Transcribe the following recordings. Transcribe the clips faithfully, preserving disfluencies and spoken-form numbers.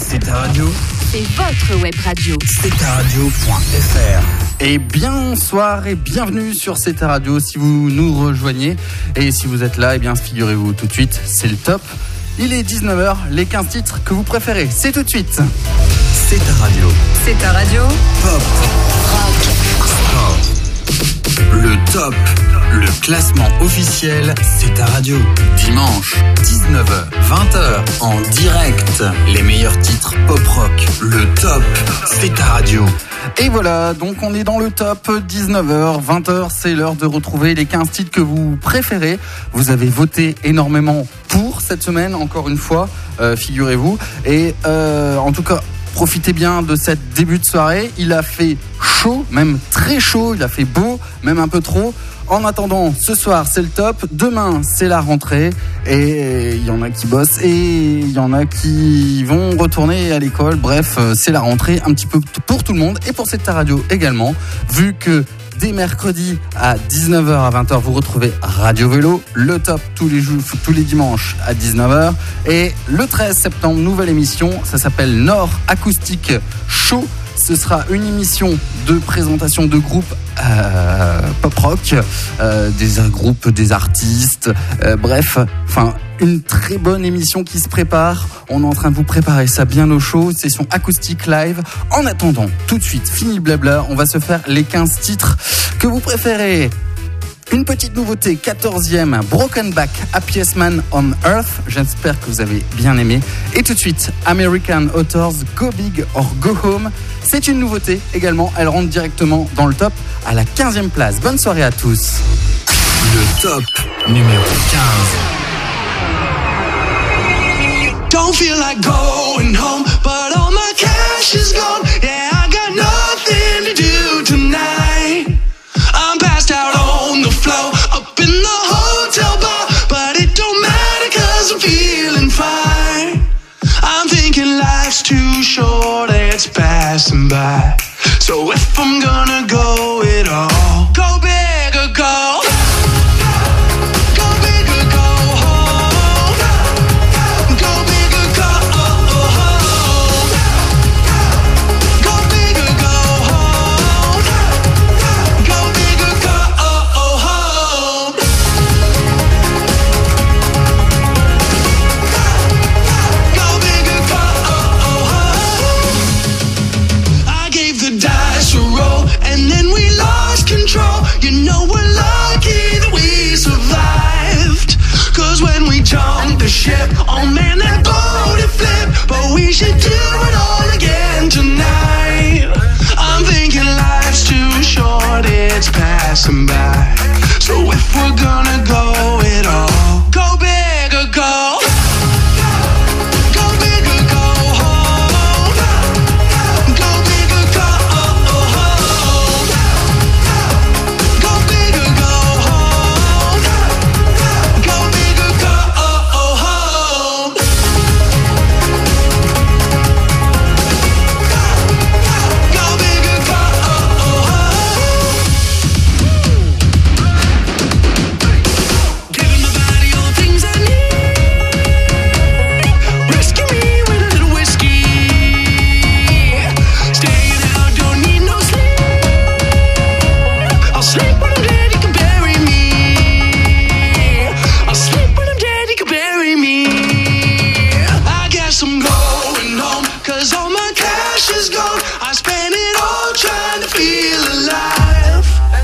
C'est ta radio. C'est votre web radio. C'est ta radio point f r. Et bonsoir et bienvenue sur C'est ta radio si vous nous rejoignez. Et si vous êtes là, eh bien figurez-vous tout de suite, c'est le top. Il est dix-neuf heures, les quinze titres que vous préférez, c'est tout de suite. C'est ta radio. C'est ta radio. Pop. Rock. Pop. Le top. Le classement officiel, c'est ta radio. Dimanche, dix-neuf heures, vingt heures, en direct. Les meilleurs titres pop rock. Le top, c'est ta radio. Et voilà, donc on est dans le top. Dix-neuf heures, vingt heures, c'est l'heure de retrouver les quinze titres que vous préférez. Vous avez voté énormément pour cette semaine, encore une fois, euh, figurez-vous. Et euh, en tout cas, profitez bien de cette début de soirée. Il a fait chaud, même très chaud, il a fait beau, même un peu trop. En attendant, ce soir, c'est le top. Demain, c'est la rentrée. Et il y en a qui bossent et il y en a qui vont retourner à l'école. Bref, c'est la rentrée un petit peu pour tout le monde et pour cette radio également. Vu que dès mercredi à dix-neuf heures à vingt heures, vous retrouvez Radio Vélo, le top tous les jours, tous les dimanches à dix-neuf heures. Et le treize septembre, nouvelle émission. Ça s'appelle Nord Acoustique Show. Ce sera une émission de présentation de groupes euh, pop rock, euh, des groupes, des artistes, euh, bref, enfin une très bonne émission qui se prépare. On est en train de vous préparer ça bien au chaud, session acoustique live. En attendant, tout de suite, fini le blabla, on va se faire les quinze titres que vous préférez. Une petite nouveauté, quatorzième, Broken Back, Happiest Man on Earth. J'espère que vous avez bien aimé. Et tout de suite, American Authors, Go Big or Go Home. C'est une nouveauté également, elle rentre directement dans le top à la quinzième place. Bonne soirée à tous. Le top numéro quinze. Don't feel like going home, but all my cash is gone. Yeah, I got nothing to do tonight. I'm passed out on the floor, up in the hotel bar, but it don't matter cause I'm feeling fine. I'm thinking life's too short, it's passing by. So if I'm gonna go it all, go big or go. Go big or go home. Go big or go home. Go big or go home. Go big or go home. Go big or go home. I gave the dice a roll and then we lost control. You know we're lucky that we survived. Cause when we jumped the ship, oh man, that boat it flipped. But we should do it all again tonight. I'm thinking life's too short, it's passing by. So if we're gonna go it all, go big or go. Go big or go home. Go big or go home. Go big or go home. Go big or go home. Go big or go home. Giving my body all the things I need. Rescue me with a little whiskey. Staying out, don't need no sleep. I'll sleep when I'm dead, you can bury me. I'll sleep when I'm dead, you can bury me. I guess I'm going home, cause all my cash is gone. I spent it all trying to feel alive.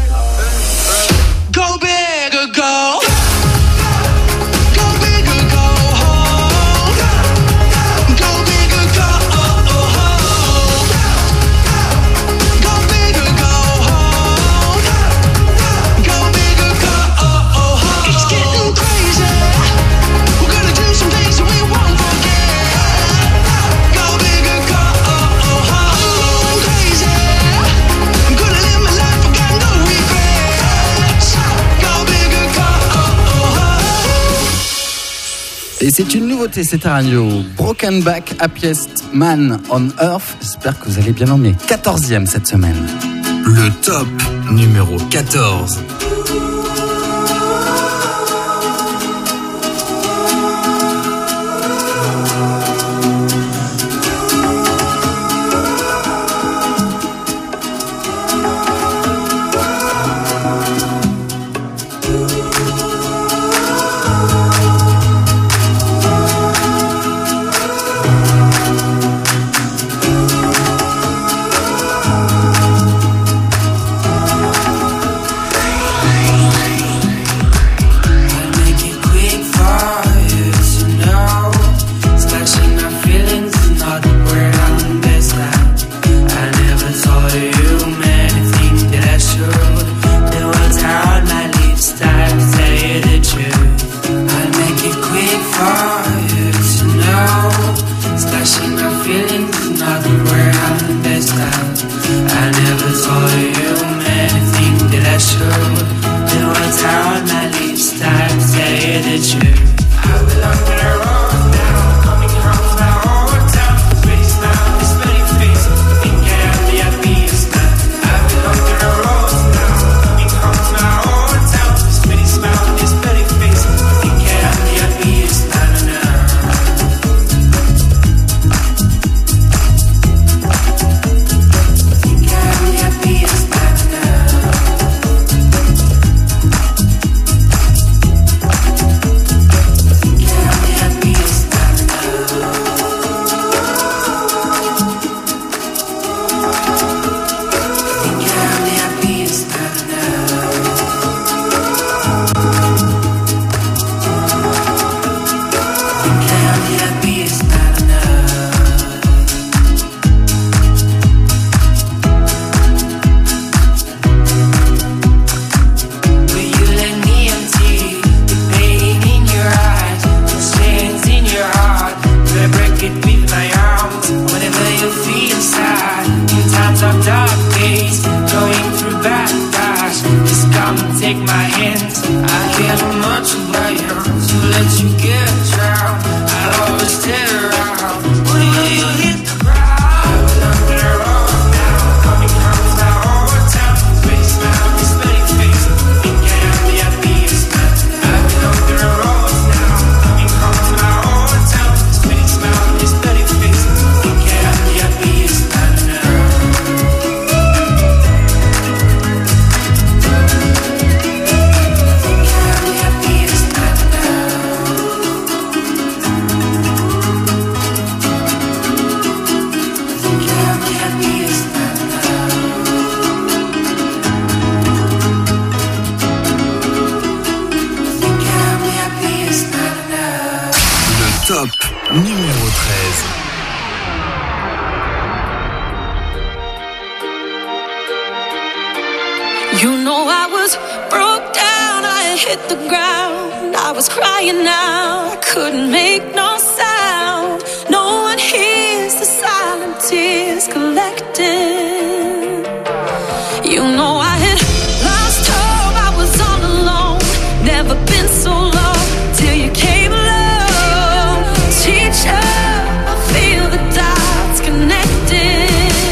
Go big or go. Go big or go home. Go big or go home. Go big or go home. Go big or go home. It's getting crazy. We're gonna do some things that we won't forget. Go big or go home. Crazy. I'm gonna live my life, I got no regrets. Go big or go home. Et c'est une nouveauté, c'est ta radio. Broken Back, Happiest Man on Earth. J'espère que vous allez bien emmener. quatorzième cette semaine. Le top numéro quatorze. You know I was broke down, I had hit the ground. I was crying out, I couldn't make no sound. No one hears the silent tears collecting. You know I had lost hope, I was all alone. Never been so low till you came along. Teacher, I feel the dots connecting.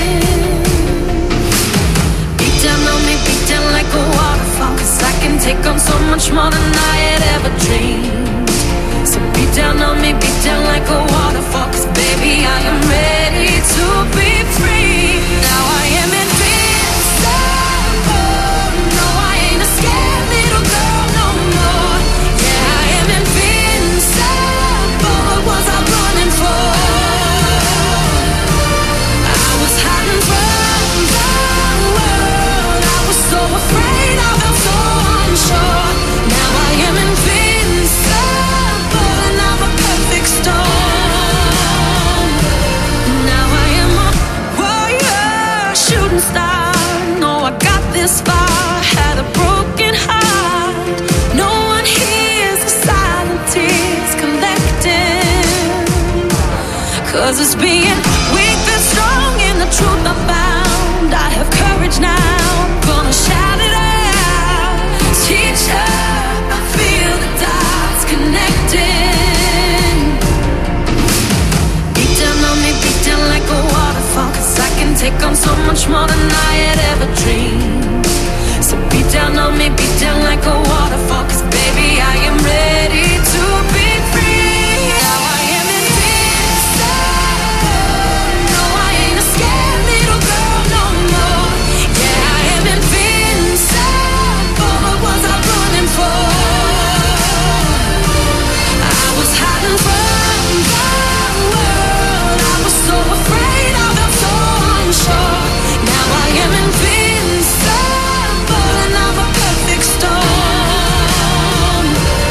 Beat down on me, beat down like a waterfall, 'cause I can take on so much more than I had ever dreamed. So beat down on me, beat down like a waterfall, 'cause baby I am ready to be free. Now I am invincible. No, I ain't a scared little girl no more. Yeah, I am invincible. What was I running for? I was hiding from the world. I was so afraid, I felt so unsure. Now I am invincible, and I'm a perfect storm. Now I am a warrior, shooting star. No, I got this far, had a broken heart. No one hears the silent tears collecting. 'Cause it's being weak that's strong, in the truth I'm bound. I have courage now, gonna shout it out. Teacher, I feel the dots connecting. Beat down on me, beat down like a waterfall, 'cause I can take on so much more than I had ever dreamed. So beat down on me, beat down like a waterfall, 'cause baby I am ready to be free. Now I am invincible. No, I ain't a scared little girl no more. Yeah, I am invincible. What was I running for? I was hiding from the world. I was so afraid, I felt so unsure. Now I am invincible, and I'm a perfect storm.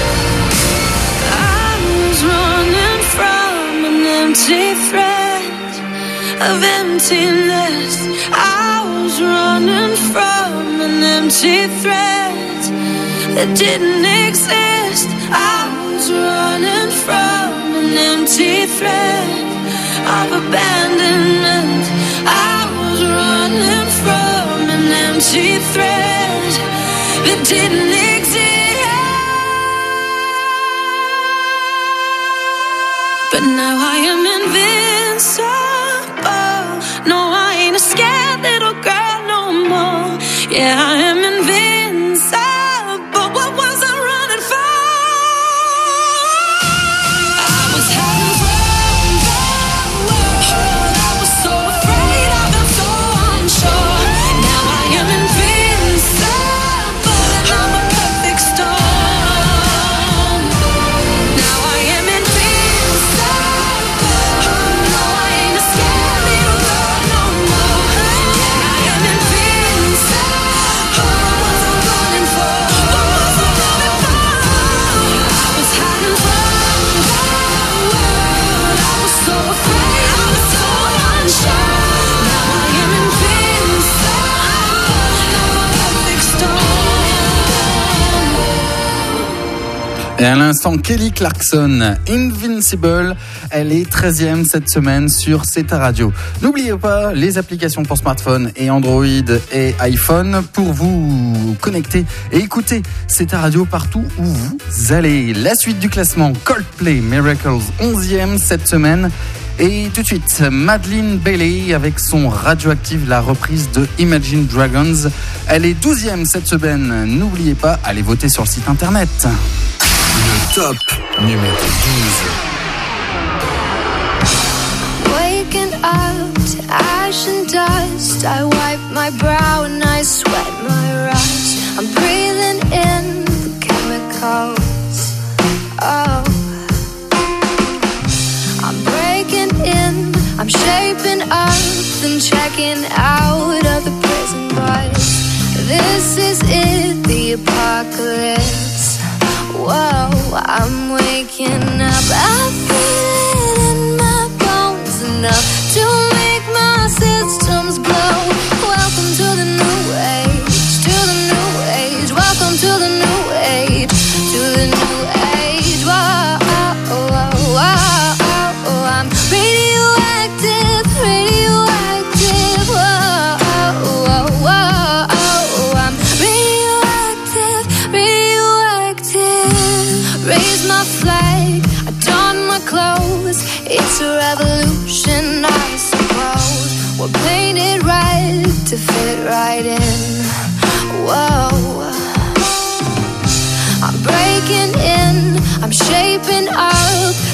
I was running from an empty threat of emptiness. I was running from an empty threat that didn't exist. I was running from an empty threat of abandonment. I was running from an empty threat that didn't exist. But now I am invincible. No, I ain't a scared little girl no more. Yeah, I am invincible. What was I running for? I was hiding from the world. I was so afraid, I felt so unsure. Now I am invincible, and I'm a perfect storm. Now I am invincible. No, I ain't a scared little girl no more. Yeah, I am invincible. What was I running for? What was I running for? I was hiding from the world. I was so afraid, I was so unsure. Now I am invincible, and I'm a perfect storm. Et à l'instant, Kelly Clarkson, Invincible, elle est treizième cette semaine sur C'est ta radio. N'oubliez pas les applications pour smartphone et Android et iPhone pour vous connecter et écouter C'est ta radio partout où vous allez. La suite du classement, Coldplay, Miracles, onzième cette semaine. Et tout de suite, Madeleine Bailey avec son Radioactive, la reprise de Imagine Dragons. Elle est douzième cette semaine. N'oubliez pas, allez voter sur le site internet. Le top numéro douze. Waking up to ash and dust, I wipe my brow and I sweat my rust. I'm breathing in the chemicals. Oh, I'm breaking in, I'm shaping up and checking out of the prison bars. This is it, the apocalypse. Whoa, I'm waking up, I feel it in my bones, enough to make my systems glow. Welcome to the new age, to the new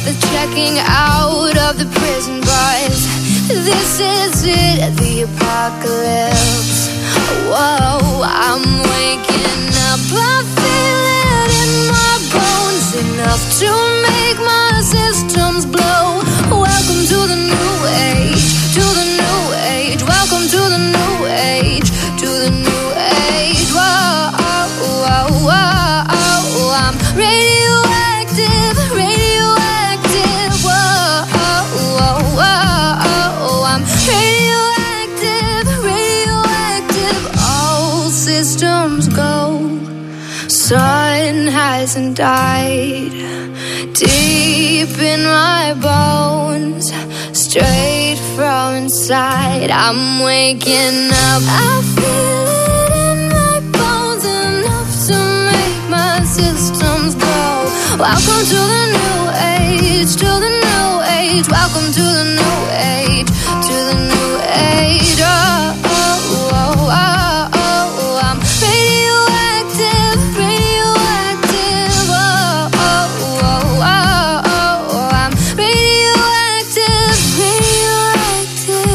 the checking out of the prison bars. This is it, the apocalypse. Whoa, I'm waking up, I feel it in my bones, enough to make my systems blow. Welcome to the new age, to the new age. Welcome to the new age, to the new age. Whoa, whoa, whoa, I'm radioactive, radioactive. Whoa, whoa, whoa, I'm radioactive, radioactive. All systems go. Sun hasn't died. Deep in my bones, straight from inside, I'm waking up. I feel it in my bones, enough to make my systems glow. Welcome to the new age, to the new age. Welcome to the new age, to the new age. Oh, oh, oh, oh, oh, I'm radioactive, radioactive. Oh, oh, oh, oh, oh, I'm radioactive, radioactive.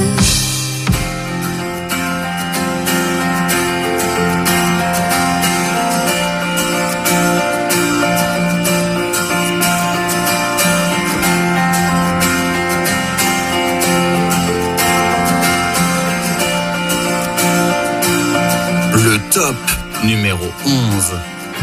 Le top numéro onze.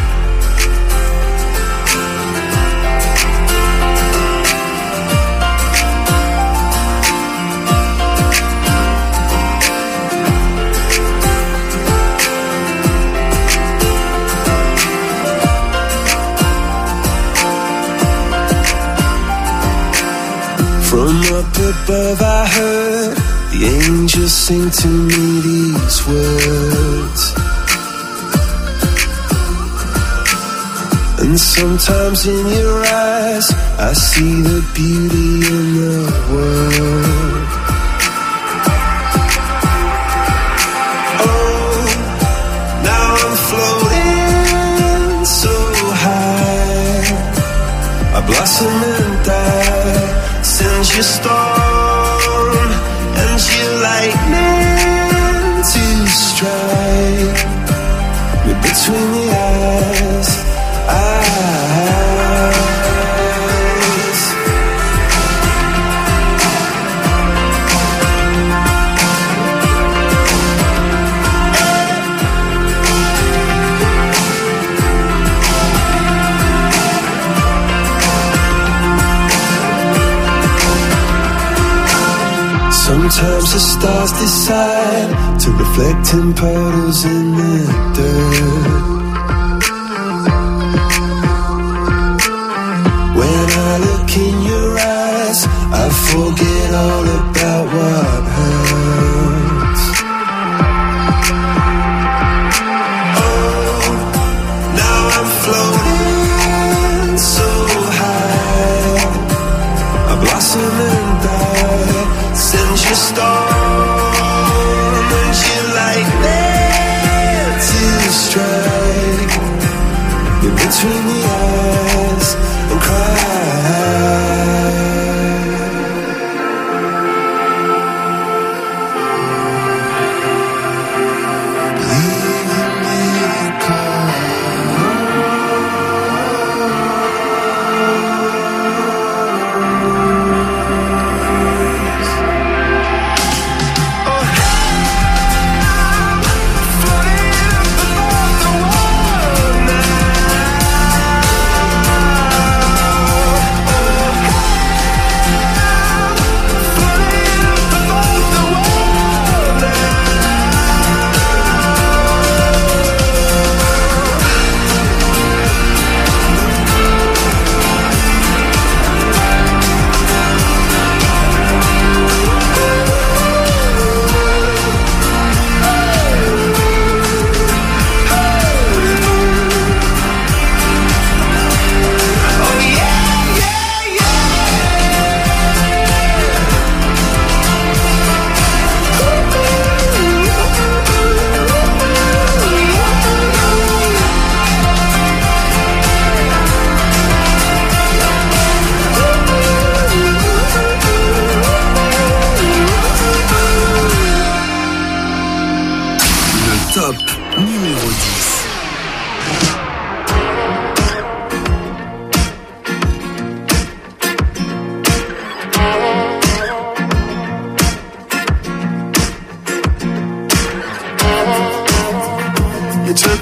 From up above I heard the angels sing to me these words. And sometimes in your eyes I see the beauty in the world. Oh, now I'm floating so high, I blossom and die. Send your storm and your lightning to strike me between the eyes, eyes. Sometimes the stars decide to reflect in puddles in the dirt. When I look in your eyes, I forget all about what hurts. Oh, now I'm floating so high, I blossom and die. Send your storm and your lightning to strike me between the eyes and cry. Floating above the world now.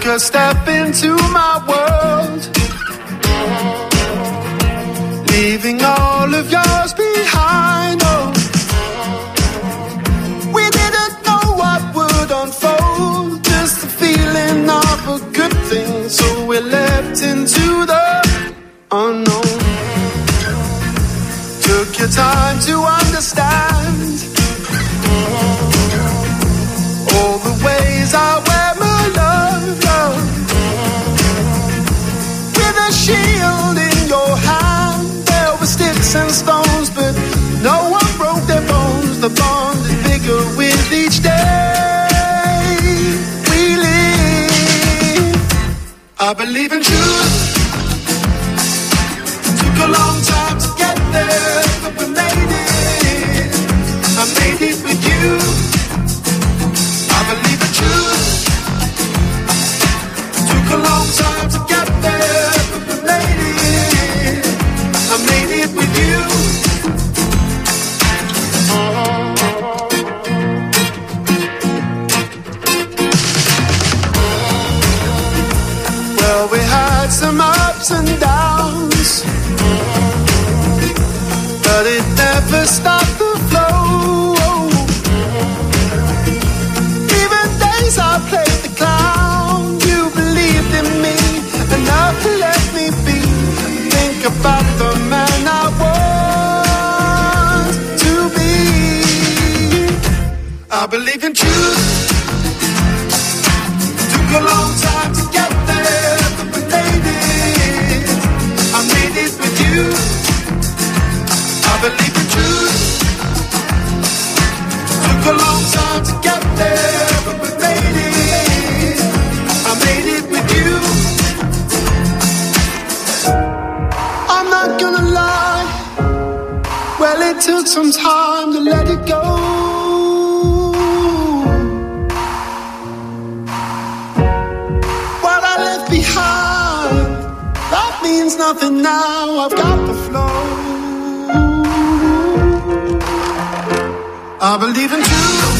a step into my world, leaving all of yours behind. Oh, we didn't know what would unfold, just the feeling of a good thing. So we leapt into the unknown. Took your time to understand all the ways I wear my love, love. With a shield in your hand, there were sticks and stones, but no one broke their bones. The bond is bigger with each day we live. I believe in truth. Took a long time to get there, but we made it. I made it with you. I believe in truth. Took a long time to get there, but we made it. I made it with you. Well, we had some ups and downs, but it never stopped the flow. Even days I played the clown, you believed in me enough to let me be. Think about the man I want to be. I believe in truth. Took a long time to get there, but we made it. I made it with you. I believe in truth. Took a long time to get there, but we made it. I made it with you. I'm not gonna lie, well, it took some time to let it go. What I left behind, that means nothing now. I've got the flow. I believe in truth.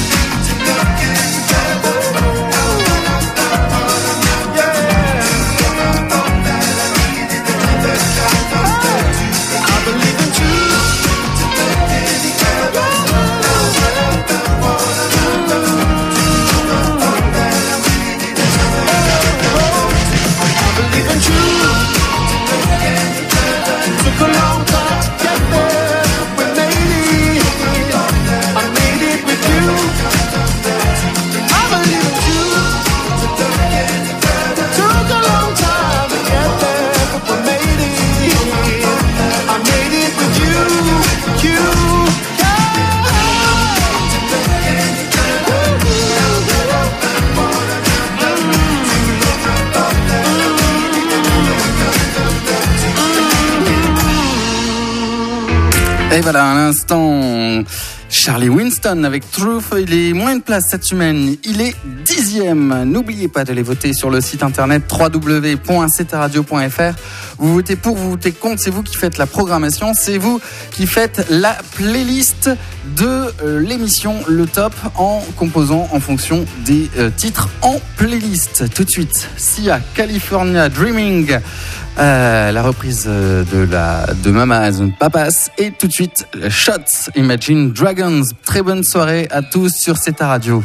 Et voilà, à l'instant, Charlie Winston avec Truth. Il est moins de place cette semaine. Il est dixième. N'oubliez pas de les voter sur le site internet w w w point c t radio point f r. Vous votez pour, vous votez contre. C'est vous qui faites la programmation. C'est vous qui faites la playlist de euh, l'émission Le Top en composant en fonction des euh, titres en playlist. Tout de suite, Sia, California Dreaming. Euh, la reprise de la de Mamas and Papas, et tout de suite Shots, Imagine Dragons. Très bonne soirée à tous sur C T Radio.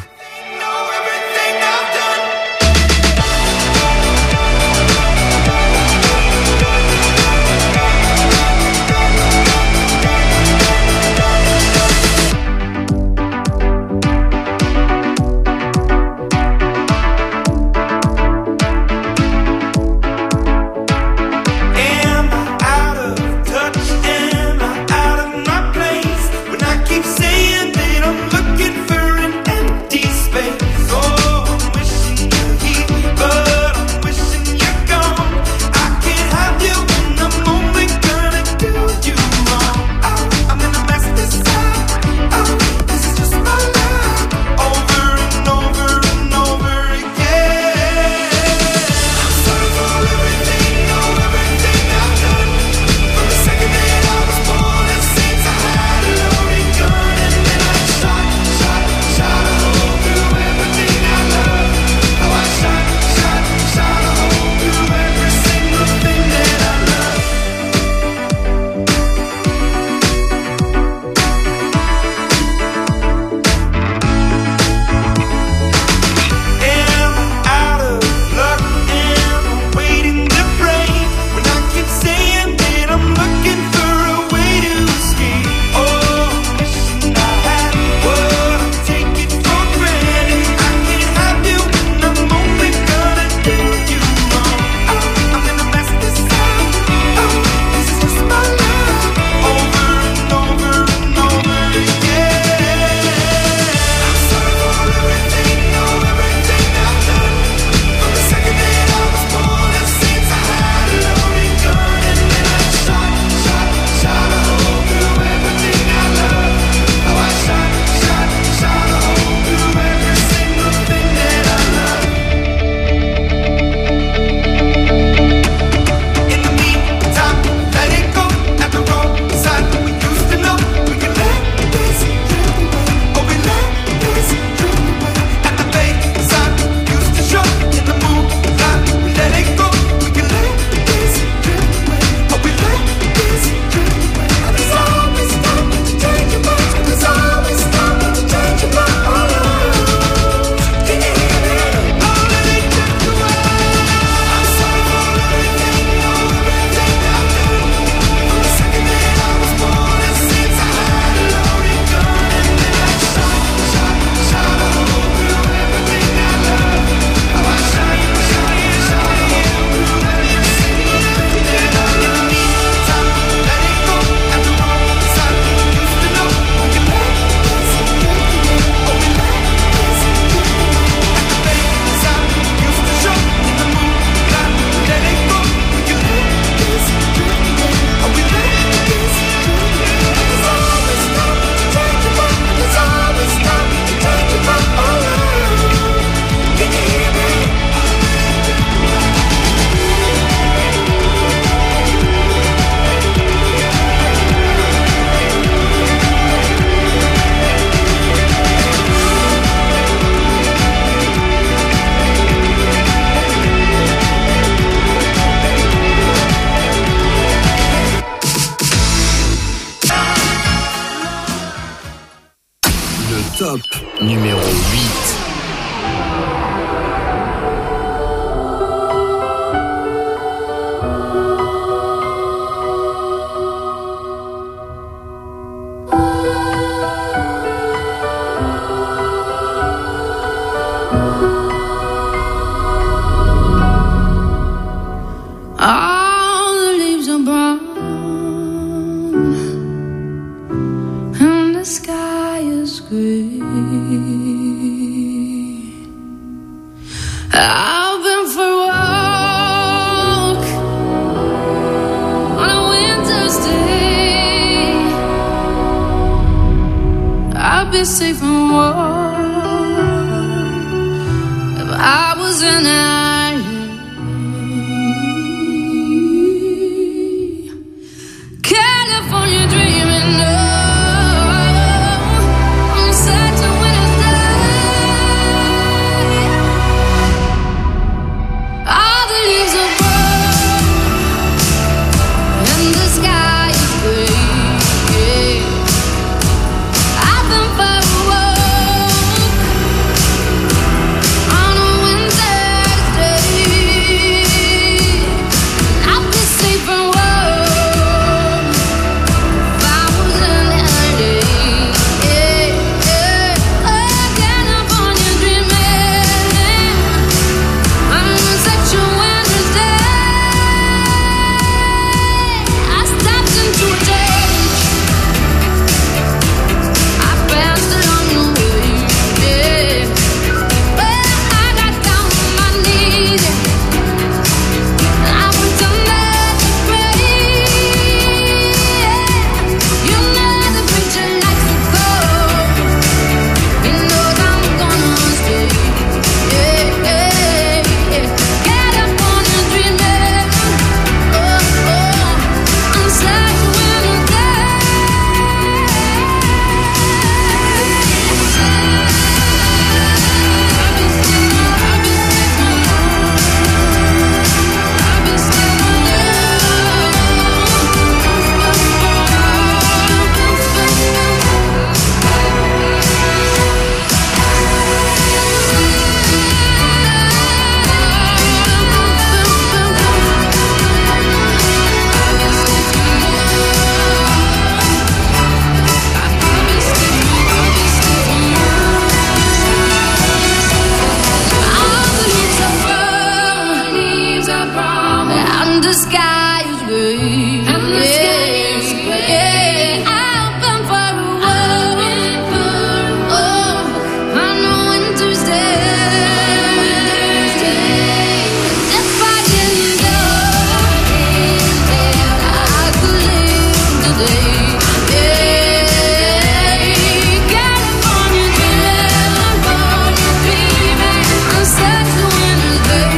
Saying that I'm looking for an empty Le top numéro huit. All the leaves are brown and the sky is gray. I've been for a walk on a winter's day. I'd be safe and warm if I was an island. California dreaming, no, on such a winter's day. All the leaves are brown and the sky is gray. I've been for a walk on a winter's day. I'll be safe and warm. The sky is gray, and the sky is gray. I've been for a walk on a winter's day. If I didn't go, I could live today. California dreaming, on such a winter's day.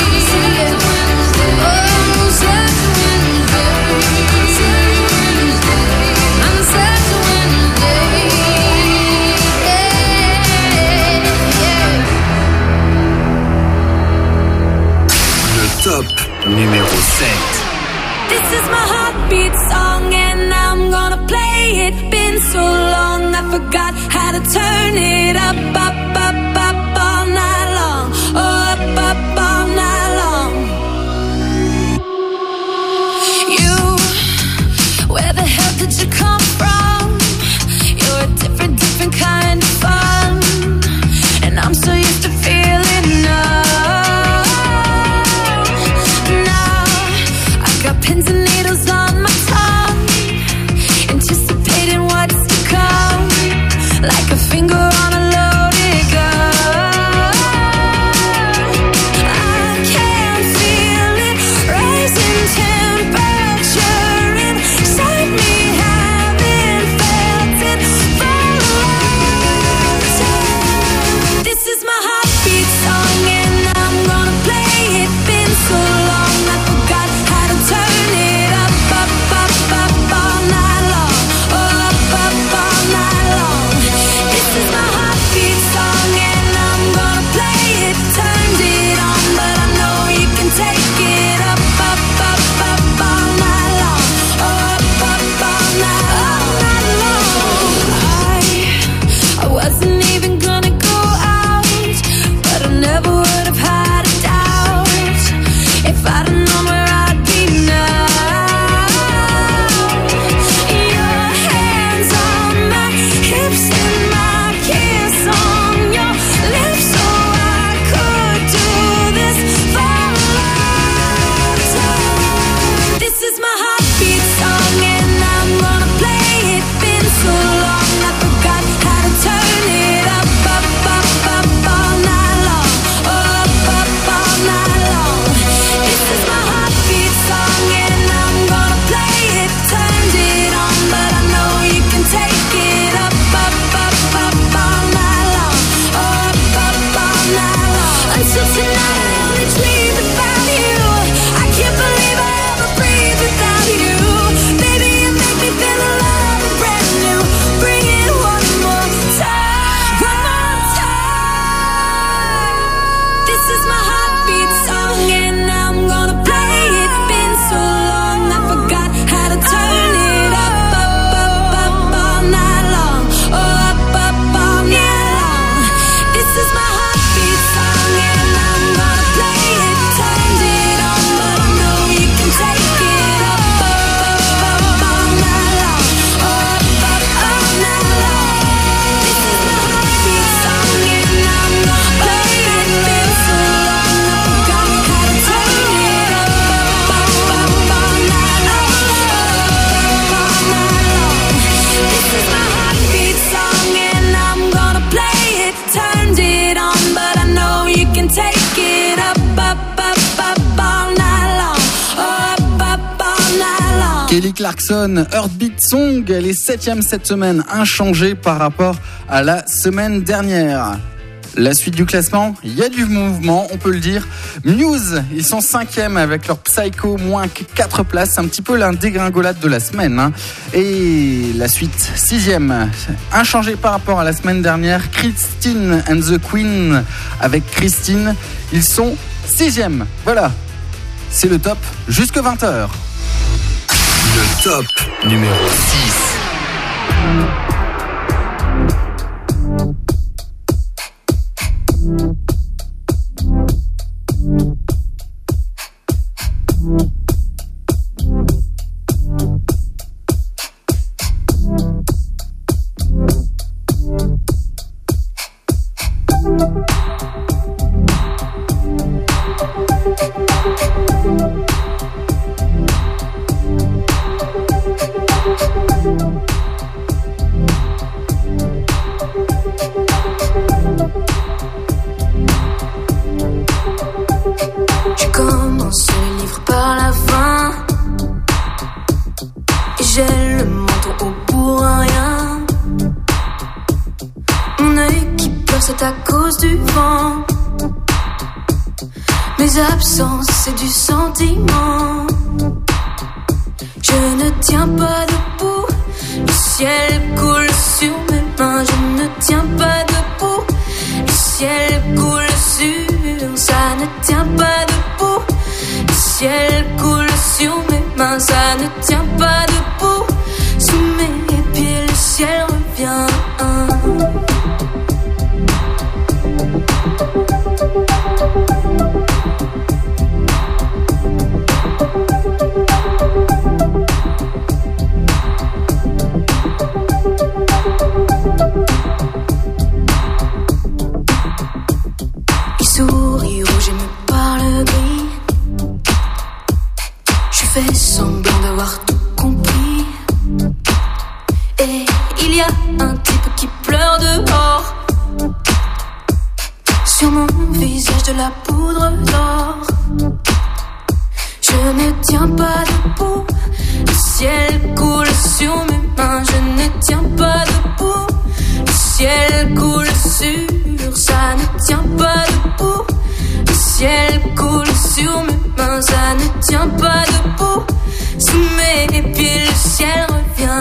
Top numéro sept. This is my heartbeat song and I'm gonna play it. Been so long I forgot how to turn it up, up, up, up all night long. Oh, up, up all night long. You, where the hell did you come from? You're a different, different kind of fun. And I'm so used to feeling numb. Pins and needles on my tongue. Clarkson, Heartbeat Song, elle est septième cette semaine, inchangée par rapport à la semaine dernière. La suite du classement, il y a du mouvement, on peut le dire. Muse, ils sont cinquième avec leur Psycho, moins que quatre places. C'est un petit peu la dégringolade de la semaine. Hein. Et la suite, sixième, inchangé par rapport à la semaine dernière. Christine and the Queen avec Christine, ils sont sixième. Voilà, c'est le top jusque vingt heures. Le top numéro six. C'est du sentiment. Je ne tiens pas debout. Le ciel coule sur mes mains. Je ne tiens pas debout. Le ciel coule sur. Ça ne tient pas debout. Le ciel coule sur mes mains. Ça ne tient pas debout. Sous mes pieds, le ciel revient. La poudre d'or. Je ne tiens pas debout. Le ciel coule sur mes mains. Je ne tiens pas debout. Le ciel coule sur. Ça ne tient pas debout. Le ciel coule sur mes mains. Ça ne tient pas debout. Sous mes pieds, le ciel revient.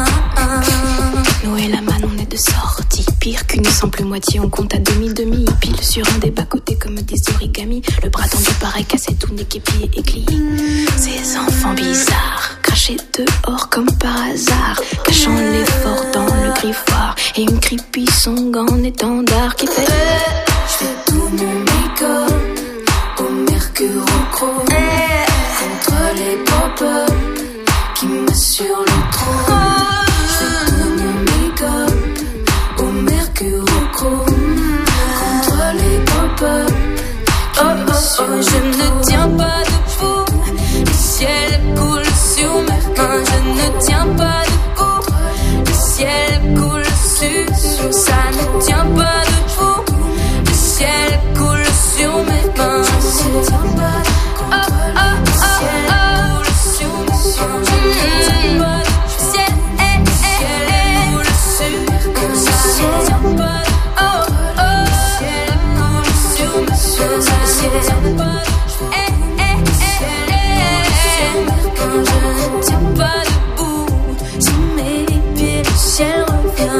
Noé la man, on est de sortie. Pire qu'une simple moitié, on compte à demi-demi. Pile sur un des bas-côtés comme des origamis. Le bras tendu pareil, cassé tout niqué, pied et glis. Ces enfants bizarres, crachés dehors comme par hasard, cachant l'effort dans le griffoir. Et une creepy song en étendard qui fait je fais tout mon make-up au mercure au chrome, contre les pop-up qui me sur le trône. Je fais tout mon make-up au mercure au chrome, contre les pop-up qui oh, me sur oh, oh, je ne tiens pas debout. Le ciel coule sur mes mains. Je ne tiens pas debout. Le ciel coule sur. Ça ne tient pas debout. Le ciel coule sur mes mains. Je ne tiens pas debout. Oh, oh, oh, oh, coule sur mes mains. Je ne tiens pas debout. Le ciel est, est, coule sur. Ça ne tient pas. Oh, oh, le ciel coule sur mes mains. Ça ne tient pas. Je ne tiens pas debout. Sous mes pieds, le ciel revient.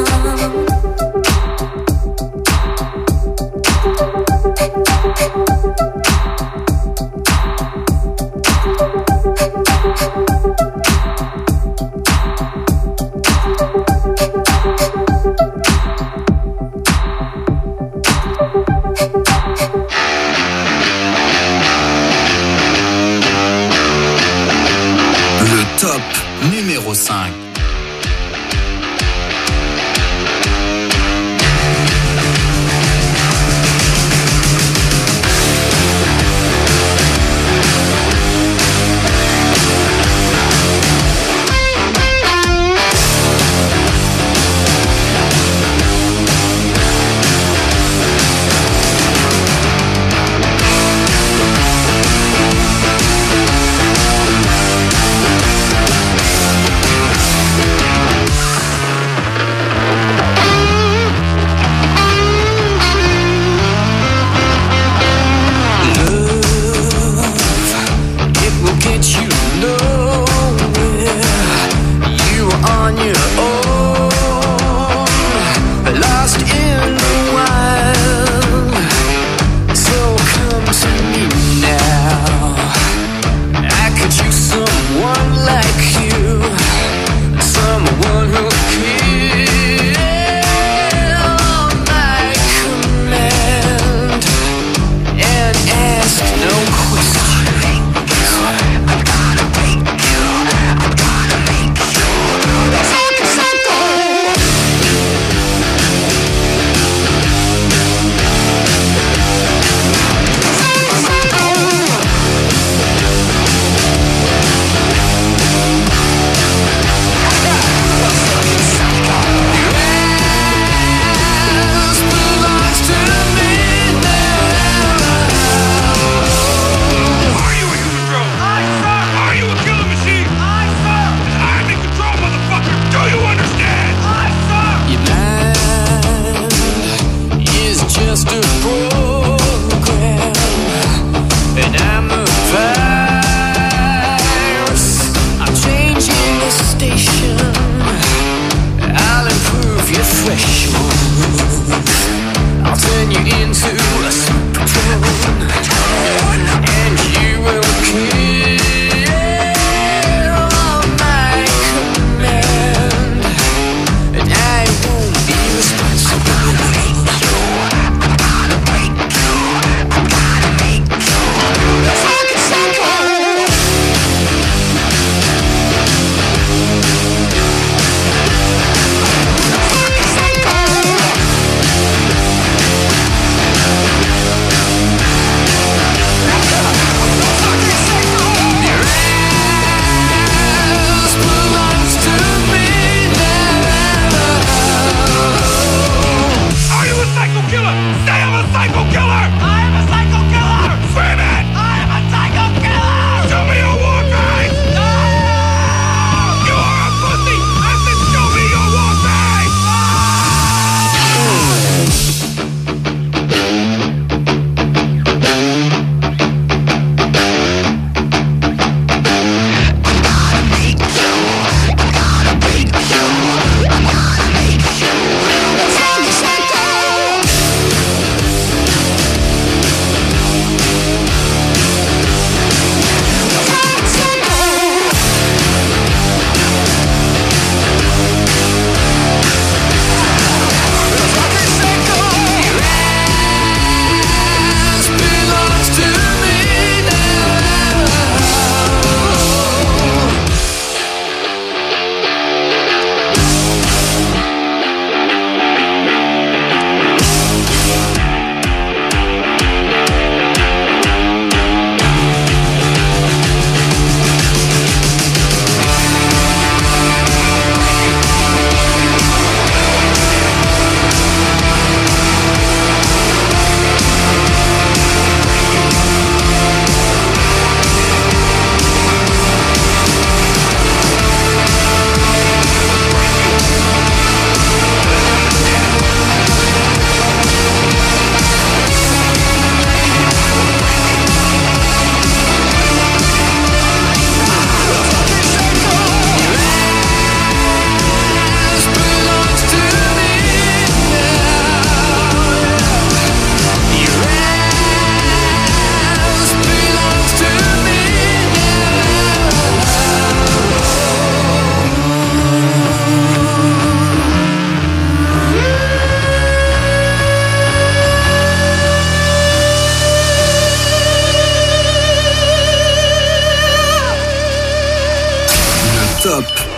Top numéro cinq.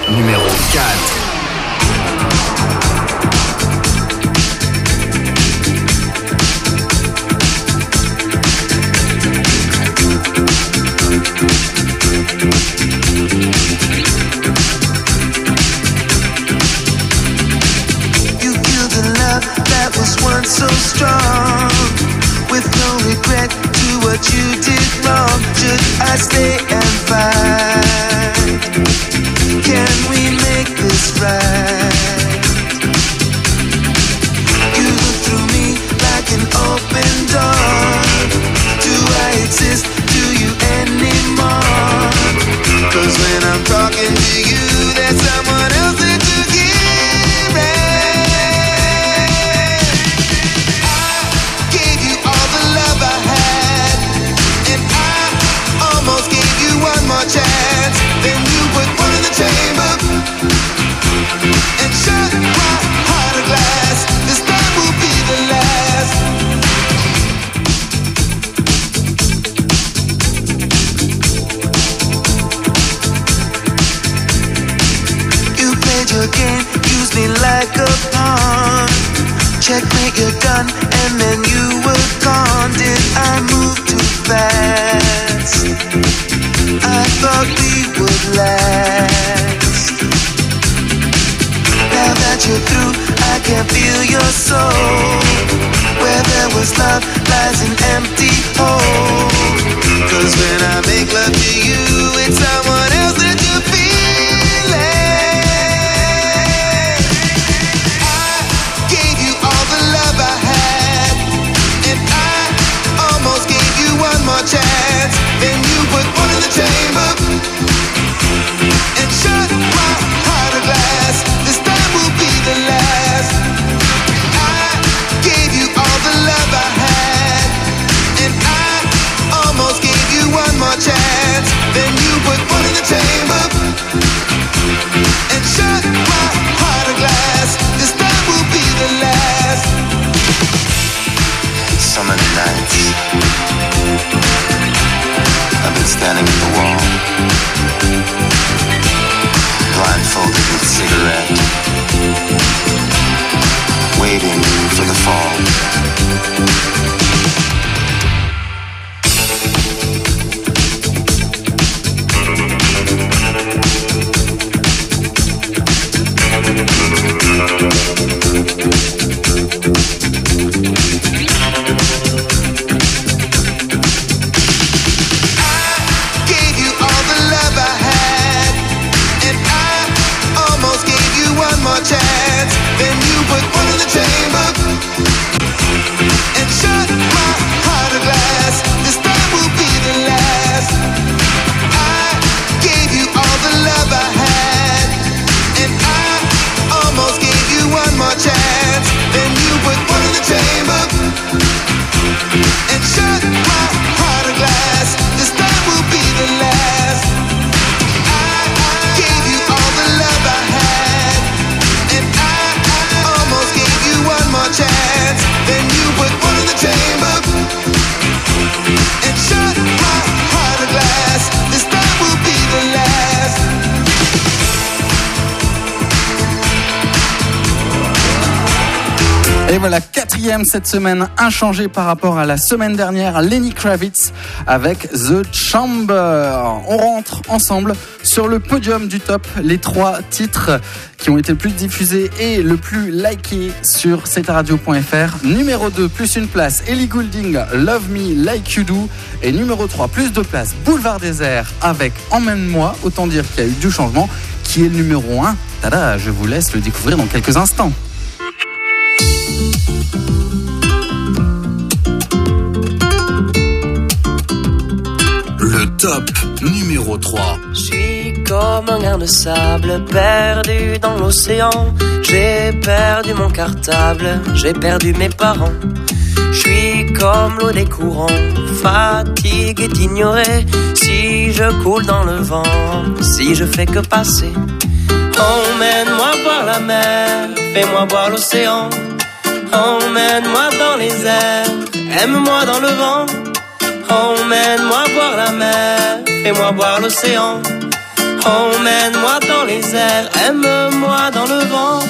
numéro quatre. You feel the love that was once so strong, with no regret to what you did wrong. Should I stay and fight? Can we make this right? You look through me like an open door. Do I exist to you anymore? 'Cause when I'm talking to you, there's someone else that you hear it. I gave you all the love I had, and I almost gave you one more chance. Then you put one in the chamber and shut my heart of glass. This time will be the last. You played your game, used me like a pawn. Checkmate, you're done, and then you were gone. Did I move too fast? I thought we would last. Now that you're through, I can feel your soul. Where there was love lies an empty hole. 'Cause when I make love to you, it's someone else that you're feeling. I gave you all the love I had, and I almost gave you one more chance. Then you put one in the chamber and shut my heart of glass. This time will be the last. I gave you all the love I had, and I almost gave you one more chance. Then you put one in the chamber and shut my heart of glass. This time will be the last. Summer nights, I've been standing at the wall, blindfolded with cigarette, waiting for the fall. Chance, then you put one in the chamber and shut my heart of glass. This time will be the last. I gave you all the love I had, and I almost gave you one more chance. Then you put one in the chamber and shut my heart of glass. This time will be the last. I gave you all the love I had, and I almost gave you one more chance. Then you put one in the chamber and shut my heart of glass. This time will be the last. Et voilà, quatrième cette semaine, inchangé par rapport à la semaine dernière, Lenny Kravitz avec The Chamber. On rentre ensemble sur le podium du top, les trois titres qui ont été le plus diffusés et le plus likés sur setaradio point f r. Numéro deux, plus une place, Ellie Goulding, Love Me Like You Do. Et numéro trois, plus deux places, Boulevard Désert avec Emmène-moi. Autant dire qu'il y a eu du changement. Qui est le numéro un? Tada, je vous laisse le découvrir dans quelques instants. Le top numéro trois. Je suis comme un grain de sable perdu dans l'océan. J'ai perdu mon cartable, j'ai perdu mes parents. Je suis comme l'eau des courants, fatigué d'ignorer. Si je coule dans le vent, si je fais que passer. Emmène-moi voir la mer, fais-moi voir l'océan. Emmène-moi dans les airs, aime-moi dans le vent. Emmène-moi voir la mer, fais-moi voir l'océan. Emmène-moi dans les airs, aime-moi dans le vent.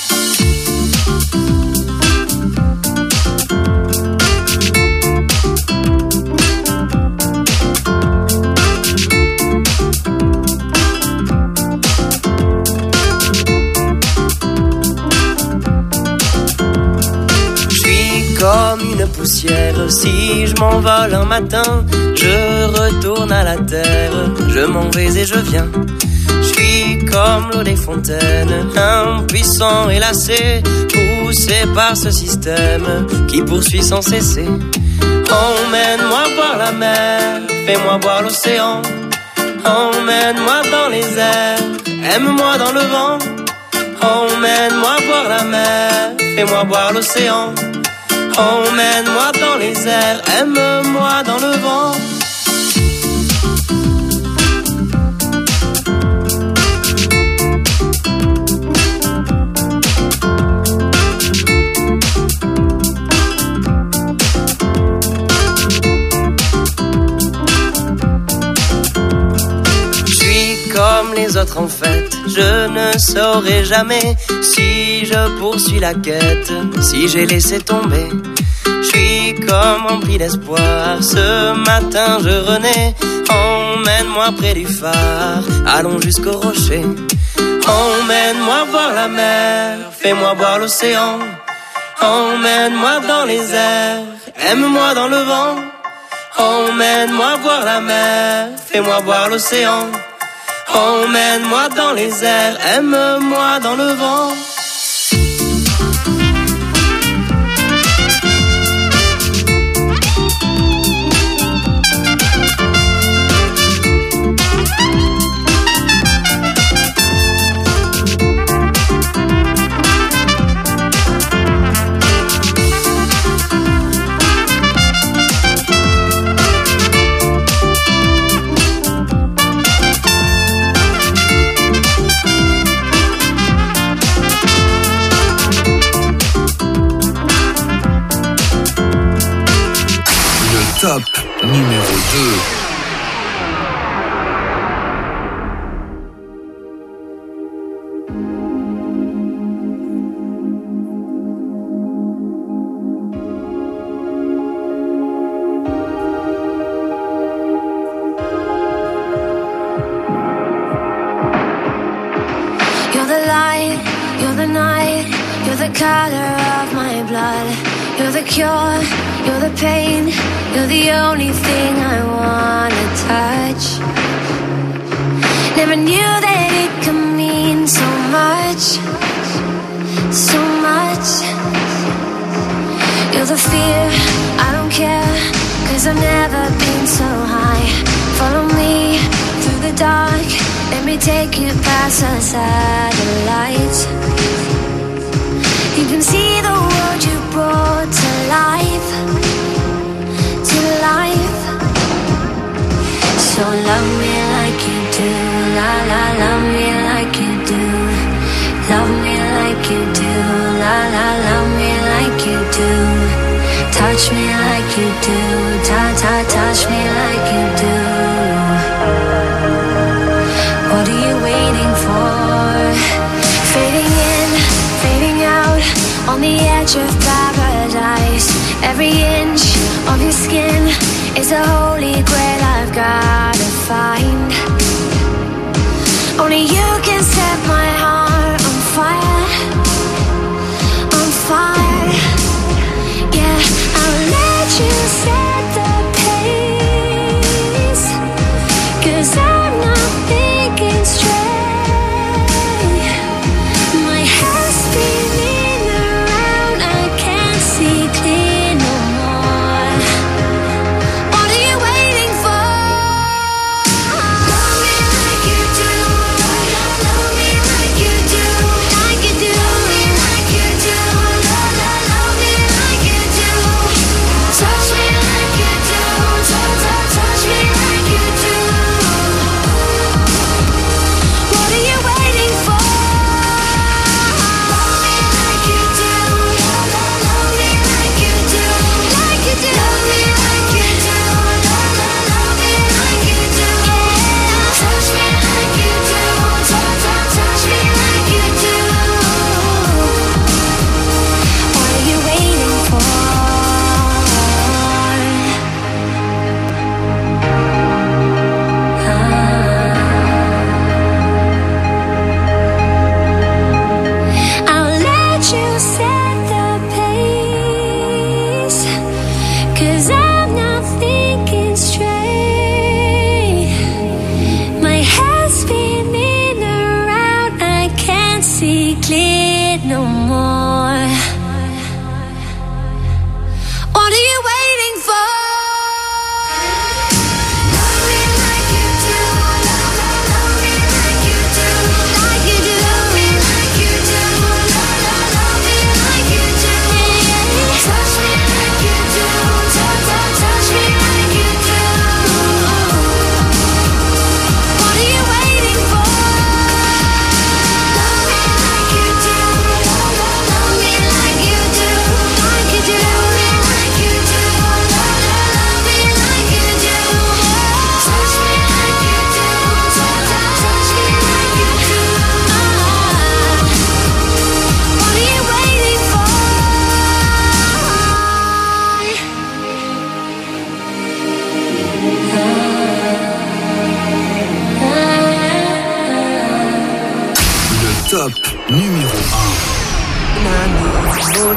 Comme une poussière, si je m'envole un matin, je retourne à la terre, je m'en vais et je viens. Je suis comme l'eau des fontaines, impuissant et lassé, poussé par ce système qui poursuit sans cesser. Emmène-moi voir la mer, fais-moi voir l'océan. Emmène-moi dans les airs, aime-moi dans le vent. Emmène-moi voir la mer, fais-moi voir l'océan. Emmène-moi dans les airs, aime-moi dans le vent. Je suis comme les autres en fait, je ne saurai jamais si je poursuis la quête, si j'ai laissé tomber. Je suis comme rempli d'espoir, ce matin je renais. Emmène-moi près du phare, allons jusqu'au rocher. Emmène-moi voir la mer, fais-moi voir l'océan. Emmène-moi dans les airs, aime-moi dans le vent. Emmène-moi voir la mer, fais-moi voir l'océan. Emmène-moi dans les airs, aime-moi dans le vent. Top numéro deux. You're the light, you're the night, you're the color of my blood. You're the cure, you're the pain, you're the only thing I wanna touch. Never knew that it could mean so much, so much. You're the fear, I don't care, cause I've never been so high. Follow me through the dark, let me take you past the satellites. You can see the world you brought to life, to life. So love me like you do, la la, love me like you do. Love me like you do, la la, love me like you do. Touch me like you do, ta ta, touch me like you do. What are you waiting for? Fading in, fading out, on the edge of paradise. Every inch of your skin is a holy grail I've gotta find. Only you can set my heart on fire, on fire. Yeah, I'll let you set the pace, cause I'm not thinking straight. My head's spinning around, I can't see clear no more. What are you waiting for? Love me like you do, love me like you do, like you do, love me like you do, la la.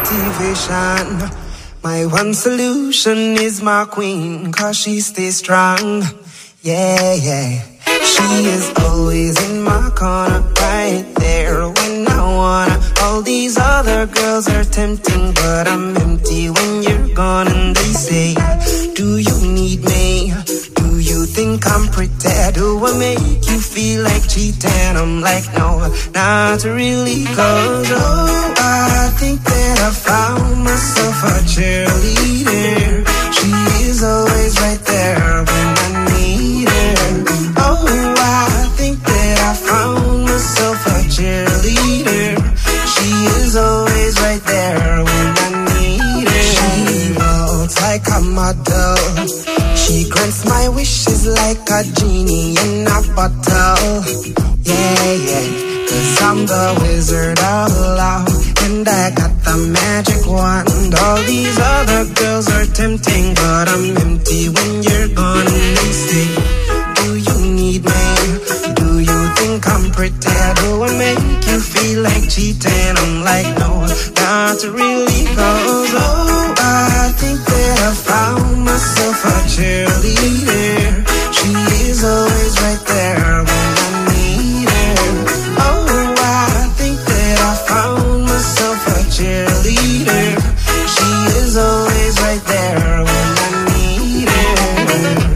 motivation. My one solution is my queen, cause she stays strong. Yeah, yeah. She is always in my corner, right there when I wanna. All these other girls are tempting, but I'm empty when you're gone. And they say, do you need me? Do you think I'm pretty? Do I make you feel like cheating? I'm like, no, not really, cause oh, I think that I found myself a cheerleader. She is always right there when I need her. Oh, I think that I found myself a cheerleader. She is always right there when I need her. She walks like a model. She grants my wishes like a genie in a bottle. Yeah, yeah, cause I'm the wizard of love, and I got the magic wand. All these other girls are tempting, but I'm empty when you're gone. And they say, do you need me? Do you think I'm pretty? Do I make you feel like cheating? I'm like, no, not really, cause oh, I think that I found myself a cheerleader. She is always right there when I need her. Oh, I think that I found myself a cheerleader. She is always right there when I need her.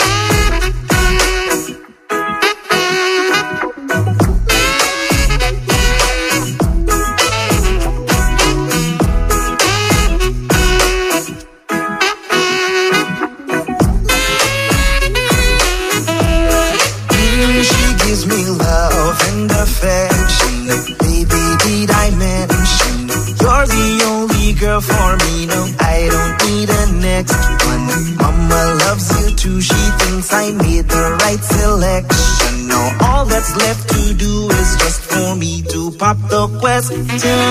For me, no, I don't need a next one. Mama loves you too, she thinks I made the right selection. Now all that's left to do is just for me to pop the question.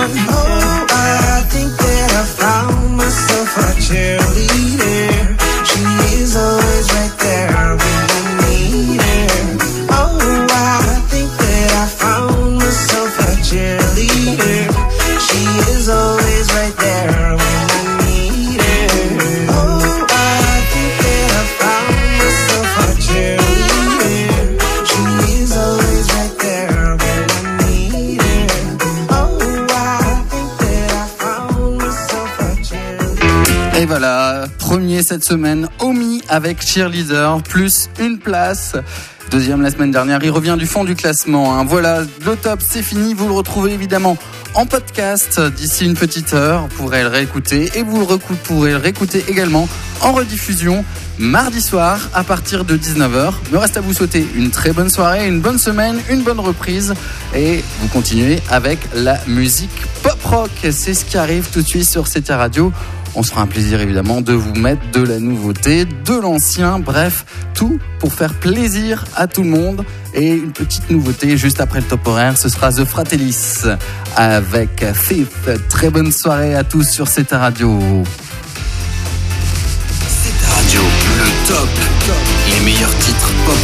Oh, I think that I found myself a cheerleader. She is always right there when I need her. Oh, I think that I found myself a cheerleader. She is always right there when I need her. Oh, I think that I found myself a cheerleader. She is always right there when I need her. Oh, I think that I found myself a cheerleader. Et voilà, premier cette semaine, Omi avec Cheerleader, plus une place. Deuxième la semaine dernière, il revient du fond du classement. Hein. Voilà, le top, c'est fini. Vous le retrouvez évidemment en podcast d'ici une petite heure. Vous pourrez le réécouter et vous le recou- pourrez le réécouter également en rediffusion mardi soir à partir de dix-neuf heures. Il me reste à vous souhaiter une très bonne soirée, une bonne semaine, une bonne reprise et vous continuez avec la musique pop-rock. C'est ce qui arrive tout de suite sur C T Radio. On se fera un plaisir évidemment de vous mettre de la nouveauté, de l'ancien, bref, tout pour faire plaisir à tout le monde. Et une petite nouveauté juste après le top horaire, ce sera The Fratellis avec Fifth. Très bonne soirée à tous sur C T Radio. C T Radio, le top, les meilleurs titres pop.